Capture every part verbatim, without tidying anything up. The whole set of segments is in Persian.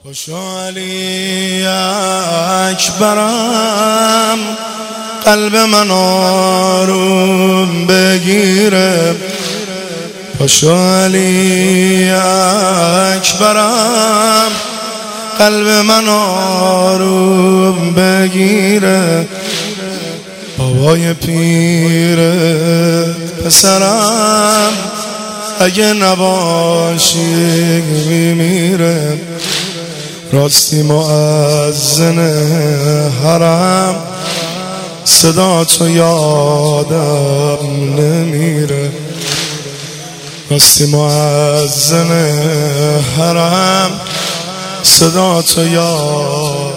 پاشو علی اکبرم، قلب من آروم بگیره. پاشو علی اکبرم، قلب من آروم بگیره. بابای پیر پسرم اگه نباشی میمیره. راستی مؤذن حرم صدا تو یادم نمیره. راستی مؤذن حرم صدا تو یاد.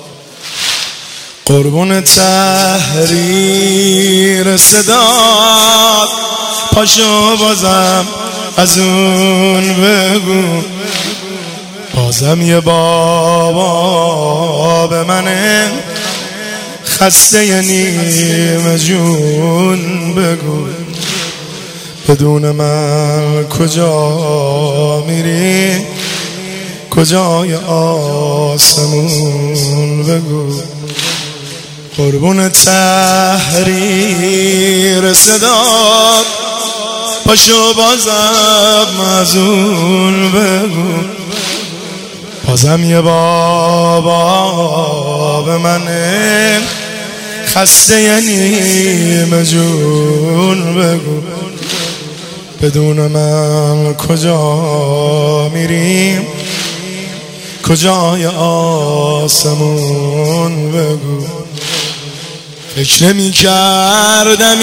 قربون تحریر صدات، پاشو بازم از اون بگو. بازم یه بابا به منه خسته ی نیمه جون بگو. بدون من کجا میری، کجای آسمون بگو. قربون تحریر صدات، پاشو بازم از اون بگو. بازم یه بابا به منه خسته ی نیمه جون بگو. بدون من کجا میریم، کجای آسمون بگو. فکر نمی کردم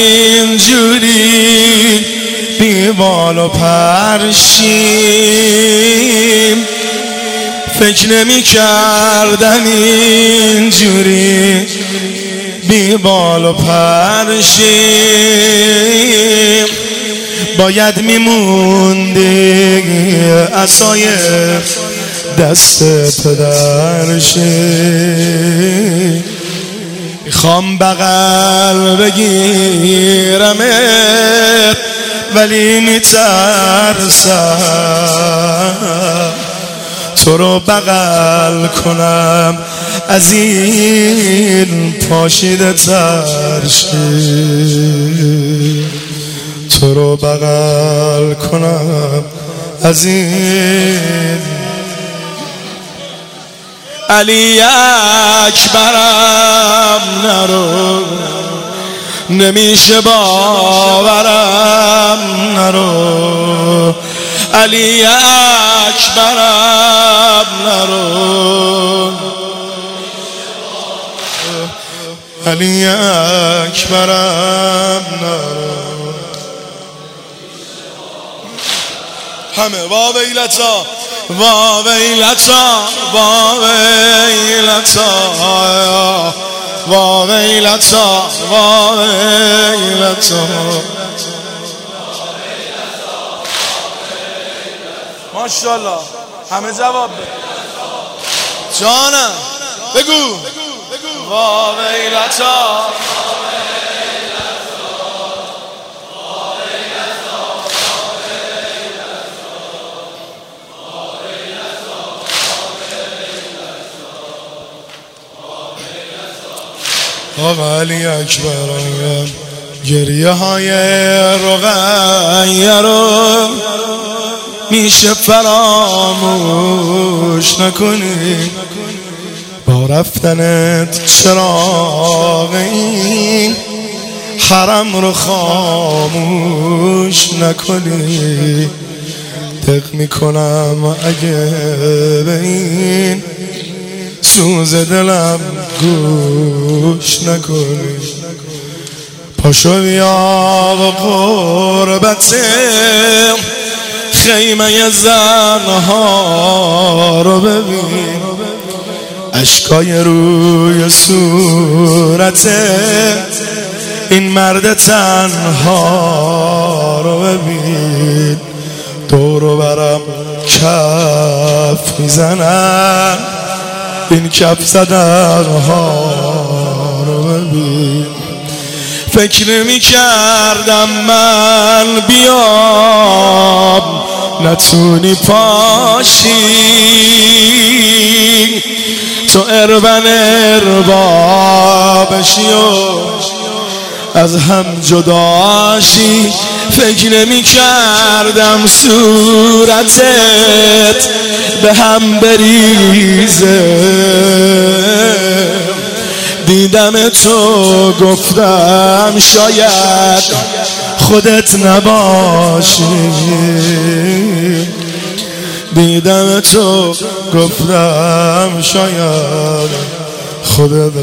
اینجوری بی بال و پرشیم. فکر نمی کردم اینجوری بی بال و پرشیم. باید میموندی عصای دست پدرشی. میخوام بغل بگیرمت ولی میترسم تو رو بغل کنم از این پاشیده ترشی. تو رو بغل کنم از این. علی اکبرم نرو، نمیشه باورم نرو. علی اکبرم نرو، علی اکبرم نرو. همه وا ویلتا وا ویلتا وا ویلتا وا ویلتا وا ویلتا. ماشاءالله همه جواب بده جانم. بگو وا ویلتا آقا علی اکبرم. گریه های رقیه رو میشه فراموش نکنی. با رفتنت چراغ این حرم رو خاموش نکنی. دق میکنم اگه به این سوز دلم گوش نکنی. پاشو بیا و قربت خیمه زنها رو ببین. اشکای روی صورت این مرد تنها رو ببین. دورو برم کف میزنن این کف زدن ها رو ببین. فکر نمی کردم من بیام نتونی پاشی. تو اربن اربا بشی و از هم جداشی. فکر نمی کردم صورتت به هم بریزه، دیدم تو گفتم شاید خودت نباشی. دیدم تو گفتم شاید خودت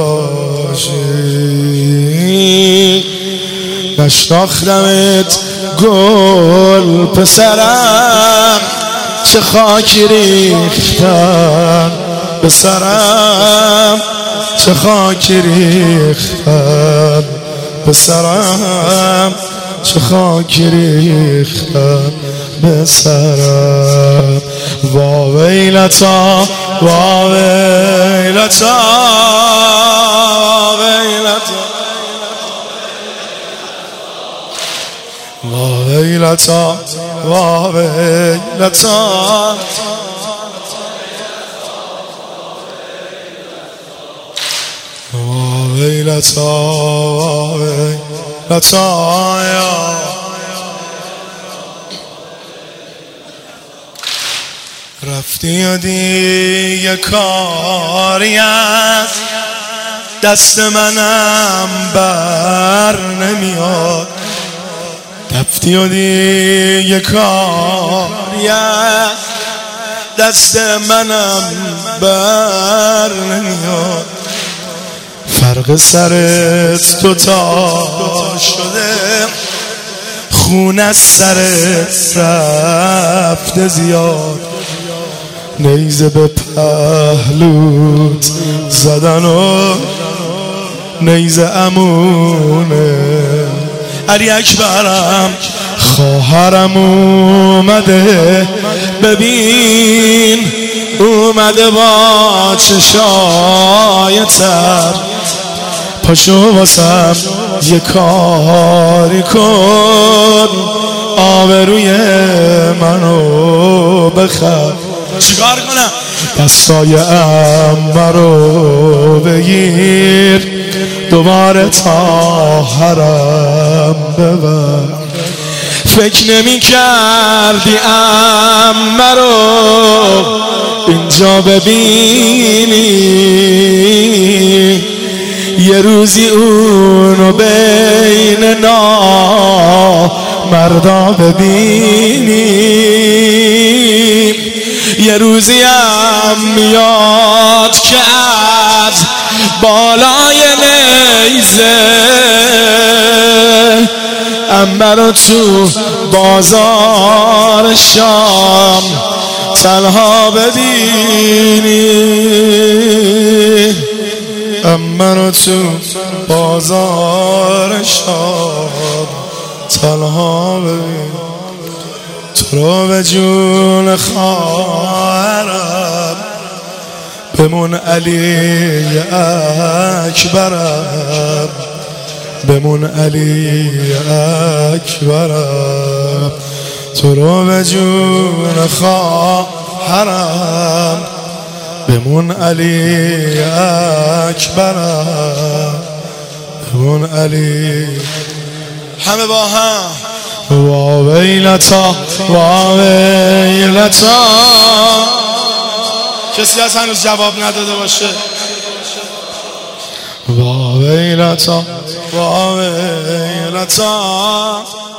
نباشی. نشناختمت گل پسرم، چه خاکی ریختن به سرم، چه خاکی ریختن به سرم، چه خاکی ریختن به سرم. وا ویلتا وا ویلتا وا ویلتا وا ویلتا وا ویلتا وا ویلتا یا رفتی و دیگه کاری از دست منم بر نمیاد. رفتی و دیگه کاری از دست منم بر نمیاد. فرق سرت دوتا شده، خون از سرت رفته زیاد. نیزه به پهلوت زدن و نیزه امونه. علی اکبرم خواهرم اومده، ببین اومده با چشای تر. پاشو واسم یه کاری کن، آبروی منو بخر. چیکار کنم؟ دستای عمه رو بگیر، دوباره تا حرم ببر. فکر نمی کردی عمه رو اینجا ببینی، یه روزی اونو بین نامردا ببینی. یه روزی هم میاد که از بالای نیزه عمه رو تو بازار شام تنها ببینی. عمه رو تو بازار شام تنها ببینی. تو رو به جون خواهرم بمون علی اکبرم، بمون علی اکبرم. تو رو به جون خواهرم بمون علی اکبرم، بمون علی. همه با هم وا ویلتا وا ویلتا. کسی از هنوز جواب نداده باشه؟ وا ویلتا وا ویلتا.